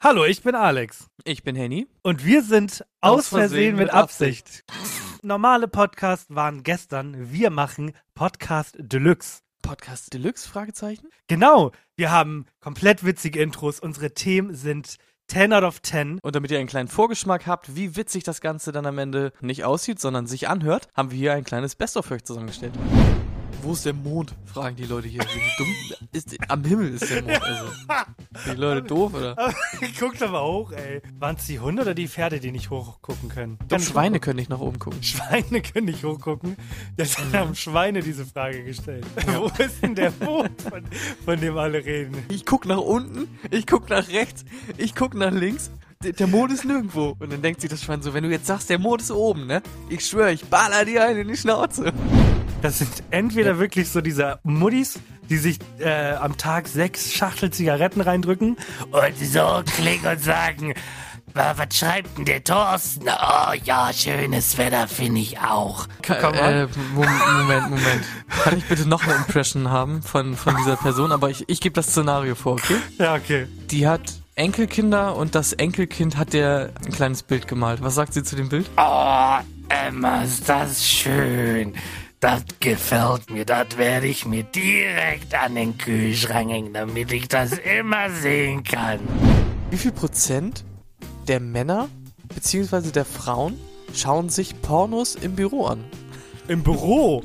Hallo, ich bin Alex. Ich bin Henny. Und wir sind aus Versehen mit Absicht. Normale Podcasts waren gestern. Wir machen Podcast Deluxe. Podcast Deluxe? Fragezeichen? Genau. Wir haben komplett witzige Intros. Unsere Themen sind 10 out of 10. Und damit ihr einen kleinen Vorgeschmack habt, wie witzig das Ganze dann am Ende nicht aussieht, sondern sich anhört, haben wir hier ein kleines Best-of für euch zusammengestellt. Wo ist der Mond? Fragen die Leute hier. Sind die dumm? Am Himmel ist der Mond. Also, sind die Leute doof, oder? Guckt aber hoch, ey. Waren es die Hunde oder die Pferde, die nicht hochgucken können? Doch, Schweine können nicht nach oben gucken. Schweine können nicht hochgucken. Deshalb haben Schweine diese Frage gestellt. Wo ist denn der Mond, von dem alle reden? Ich guck nach unten, ich guck nach rechts, ich guck nach links. Der Mond ist nirgendwo. Und dann denkt sich das Schwein so, wenn du jetzt sagst, der Mond ist oben, ne? Ich schwöre, ich baller dir einen in die Schnauze. Das sind entweder wirklich so diese Muddis, die sich am Tag 6 Schachtel Zigaretten reindrücken und so klingen und sagen, was schreibt denn der Thorsten? Oh ja, schönes Wetter finde ich auch. Moment. Kann ich bitte noch eine Impression haben von dieser Person? Aber ich gebe das Szenario vor, okay? Ja, okay. Die hat Enkelkinder und das Enkelkind hat der ein kleines Bild gemalt. Was sagt sie zu dem Bild? Oh, Emma, ist das schön. Das gefällt mir. Das werde ich mir direkt an den Kühlschrank hängen, damit ich das immer sehen kann. Wie viel Prozent der Männer bzw. der Frauen schauen sich Pornos im Büro an? Im Büro?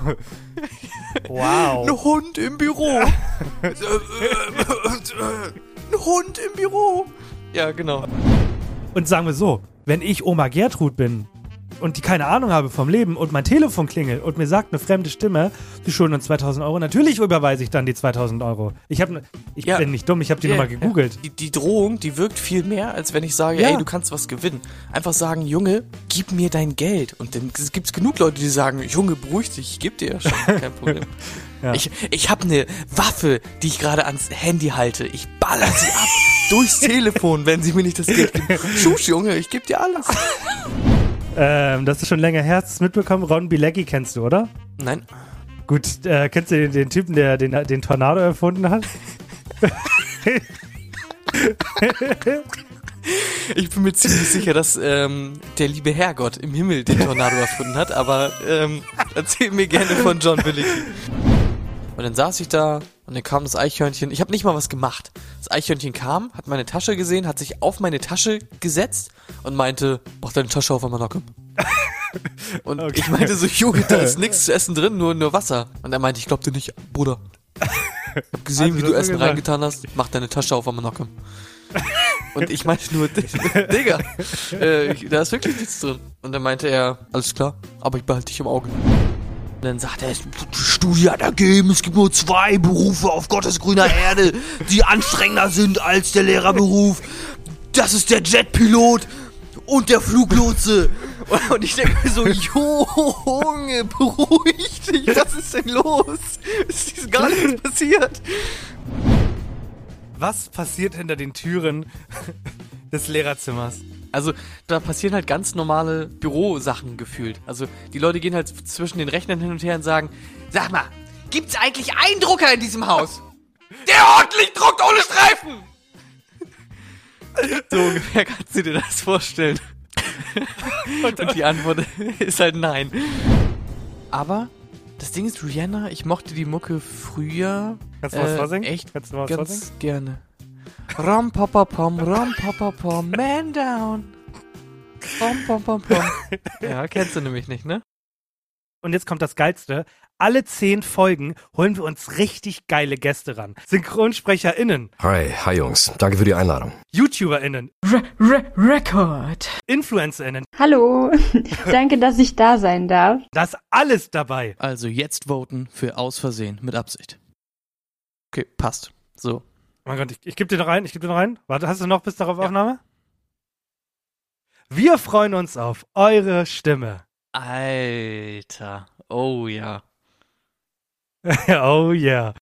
Wow. Ein Hund im Büro. Ein Hund im Büro. Ja, genau. Und sagen wir so, wenn ich Oma Gertrud bin und die keine Ahnung habe vom Leben und mein Telefon klingelt und mir sagt eine fremde Stimme, Sie schulden uns 2.000 Euro, natürlich überweise ich dann die 2.000 Euro. Ich bin nicht dumm, ich habe die Nummer gegoogelt. Ja. Die Drohung, die wirkt viel mehr, als wenn ich sage, ey, du kannst was gewinnen. Einfach sagen, Junge, gib mir dein Geld. Und dann gibt's genug Leute, die sagen, Junge, beruhig dich, ich geb dir ja schon, kein Problem. Ja. Ich habe eine Waffe, die ich gerade ans Handy halte. Ich baller sie ab durchs Telefon, wenn sie mir nicht das Geld geben. Schusch, Junge, ich geb dir alles. Das ist schon länger her, hast du es mitbekommen? Ron Bilecki kennst du, oder? Nein. Gut, kennst du den Typen, der den Tornado erfunden hat? Ich bin mir ziemlich sicher, dass der liebe Herrgott im Himmel den Tornado erfunden hat, aber erzähl mir gerne von John Bilecki. Und dann saß ich da und dann kam das Eichhörnchen. Ich habe nicht mal was gemacht. Das Eichhörnchen kam, hat meine Tasche gesehen, hat sich auf meine Tasche gesetzt und meinte, mach deine Tasche auf, Manocke. Und okay. Ich meinte so, Junge, da ist nichts zu essen drin, nur Wasser. Und er meinte, ich glaub dir nicht, Bruder. Ich hab gesehen, wie du Essen reingetan hast. Mach deine Tasche auf, Manocke. Und ich meinte nur, Digga, da ist wirklich nichts drin. Und dann meinte er, alles klar, aber ich behalte dich im Auge. Und dann sagt er, die Studie hat ergeben, es gibt nur 2 Berufe auf Gottes grüner Erde, die anstrengender sind als der Lehrerberuf. Das ist der Jetpilot und der Fluglotse. Und ich denke mir so, Junge, beruhig dich, was ist denn los? Es ist gar nichts passiert. Was passiert hinter den Türen des Lehrerzimmers? Also da passieren halt ganz normale Bürosachen gefühlt. Also die Leute gehen halt zwischen den Rechnern hin und her und sagen, sag mal, gibt's eigentlich einen Drucker in diesem Haus? Der ordentlich druckt ohne Streifen! So ungefähr kannst du dir das vorstellen. Und die Antwort ist halt nein. Aber das Ding ist, Rihanna, ich mochte die Mucke früher Kannst du was vorsingen? Echt Kannst du was ganz vorsingen? gerne. Ram papa pom, man down. Pom pom. Ja, kennst du nämlich nicht, ne? Und jetzt kommt das Geilste. Alle 10 Folgen holen wir uns richtig geile Gäste ran. SynchronsprecherInnen. Hi Jungs. Danke für die Einladung. YouTuberInnen. Record. InfluencerInnen. Hallo. Danke, dass ich da sein darf. Da ist alles dabei. Also jetzt voten für Aus Versehen mit Absicht. Okay, passt. So. Oh mein Gott, ich geb dir noch rein. Warte, hast du noch bis darauf Aufnahme? Wir freuen uns auf eure Stimme. Alter. Oh ja. Oh yeah.